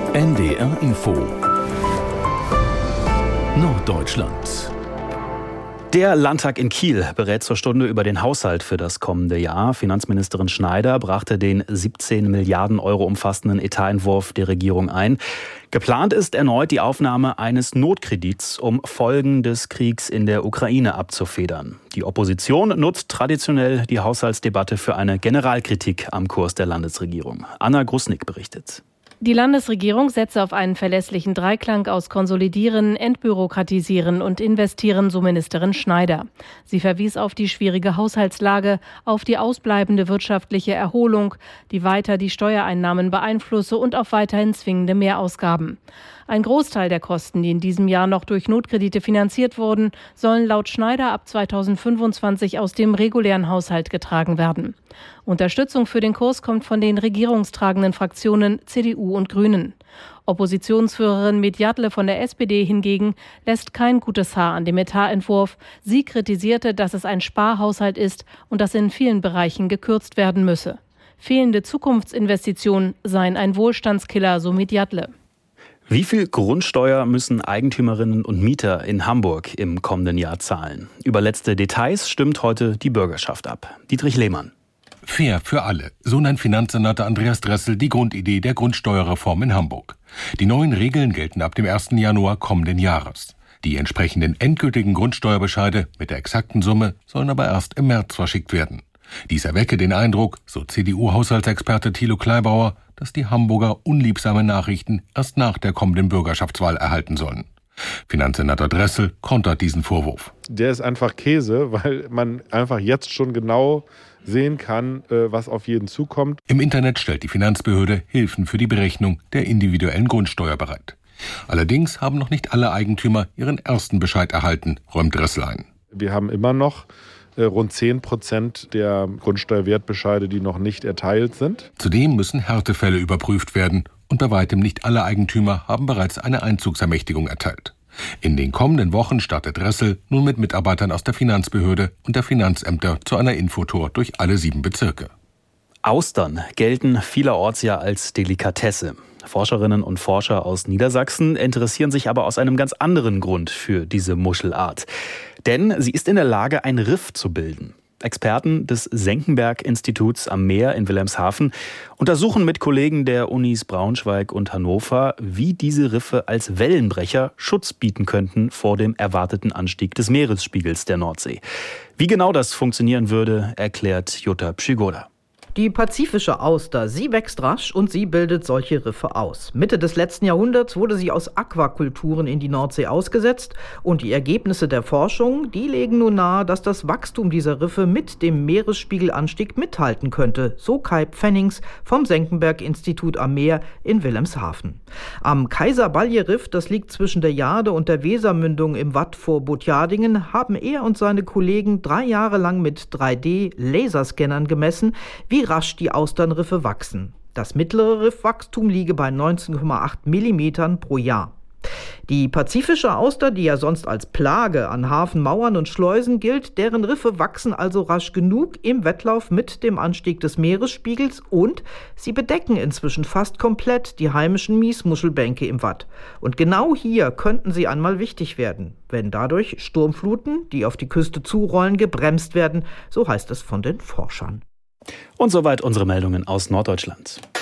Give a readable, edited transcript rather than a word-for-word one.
NDR Info Norddeutschland. Der Landtag in Kiel berät zur Stunde über den Haushalt für das kommende Jahr. Finanzministerin Schneider brachte den 17 Milliarden Euro umfassenden Etatentwurf der Regierung ein. Geplant ist erneut die Aufnahme eines Notkredits, um Folgen des Kriegs in der Ukraine abzufedern. Die Opposition nutzt traditionell die Haushaltsdebatte für eine Generalkritik am Kurs der Landesregierung. Anna Grusnick berichtet. Die Landesregierung setze auf einen verlässlichen Dreiklang aus Konsolidieren, Entbürokratisieren und Investieren, so Ministerin Schneider. Sie verwies auf die schwierige Haushaltslage, auf die ausbleibende wirtschaftliche Erholung, die weiter die Steuereinnahmen beeinflusse und auf weiterhin zwingende Mehrausgaben. Ein Großteil der Kosten, die in diesem Jahr noch durch Notkredite finanziert wurden, sollen laut Schneider ab 2025 aus dem regulären Haushalt getragen werden. Unterstützung für den Kurs kommt von den regierungstragenden Fraktionen CDU und Grünen. Oppositionsführerin Medjatle von der SPD hingegen lässt kein gutes Haar an dem Etatentwurf. Sie kritisierte, dass es ein Sparhaushalt ist und dass in vielen Bereichen gekürzt werden müsse. Fehlende Zukunftsinvestitionen seien ein Wohlstandskiller, so Medjatle. Wie viel Grundsteuer müssen Eigentümerinnen und Mieter in Hamburg im kommenden Jahr zahlen? Über letzte Details stimmt heute die Bürgerschaft ab. Dietrich Lehmann. Fair für alle, so nennt Finanzsenator Andreas Dressel die Grundidee der Grundsteuerreform in Hamburg. Die neuen Regeln gelten ab dem 1. Januar kommenden Jahres. Die entsprechenden endgültigen Grundsteuerbescheide mit der exakten Summe sollen aber erst im März verschickt werden. Dies erwecke den Eindruck, so CDU-Haushaltsexperte Thilo Kleibauer, dass die Hamburger unliebsame Nachrichten erst nach der kommenden Bürgerschaftswahl erhalten sollen. Finanzsenator Dressel kontert diesen Vorwurf. Der ist einfach Käse, weil man einfach jetzt schon genau sehen kann, was auf jeden zukommt. Im Internet stellt die Finanzbehörde Hilfen für die Berechnung der individuellen Grundsteuer bereit. Allerdings haben noch nicht alle Eigentümer ihren ersten Bescheid erhalten, räumt Dressel ein. Wir haben immer noch rund 10% der Grundsteuerwertbescheide, die noch nicht erteilt sind. Zudem müssen Härtefälle überprüft werden und bei weitem nicht alle Eigentümer haben bereits eine Einzugsermächtigung erteilt. In den kommenden Wochen startet Dressel nun mit Mitarbeitern aus der Finanzbehörde und der Finanzämter zu einer Infotour durch alle 7 Bezirke. Austern gelten vielerorts ja als Delikatesse. Forscherinnen und Forscher aus Niedersachsen interessieren sich aber aus einem ganz anderen Grund für diese Muschelart. Denn sie ist in der Lage, ein Riff zu bilden. Experten des Senckenberg-Instituts am Meer in Wilhelmshaven untersuchen mit Kollegen der Unis Braunschweig und Hannover, wie diese Riffe als Wellenbrecher Schutz bieten könnten vor dem erwarteten Anstieg des Meeresspiegels der Nordsee. Wie genau das funktionieren würde, erklärt Jutta Przygoda. Die pazifische Auster, sie wächst rasch und sie bildet solche Riffe aus. Mitte des letzten Jahrhunderts wurde sie aus Aquakulturen in die Nordsee ausgesetzt und die Ergebnisse der Forschung, die legen nun nahe, dass das Wachstum dieser Riffe mit dem Meeresspiegelanstieg mithalten könnte, so Kai Pfennings vom Senckenberg-Institut am Meer in Wilhelmshaven. Am Kaiser-Balje-Riff, das liegt zwischen der Jade und der Wesermündung im Watt vor Butjadingen, haben er und seine Kollegen 3 Jahre lang mit 3D-Laserscannern gemessen, wie rasch die Austernriffe wachsen. Das mittlere Riffwachstum liege bei 19,8 Millimetern pro Jahr. Die pazifische Auster, die ja sonst als Plage an Hafenmauern und Schleusen gilt, deren Riffe wachsen also rasch genug im Wettlauf mit dem Anstieg des Meeresspiegels und sie bedecken inzwischen fast komplett die heimischen Miesmuschelbänke im Watt. Und genau hier könnten sie einmal wichtig werden, wenn dadurch Sturmfluten, die auf die Küste zurollen, gebremst werden, so heißt es von den Forschern. Und soweit unsere Meldungen aus Norddeutschland.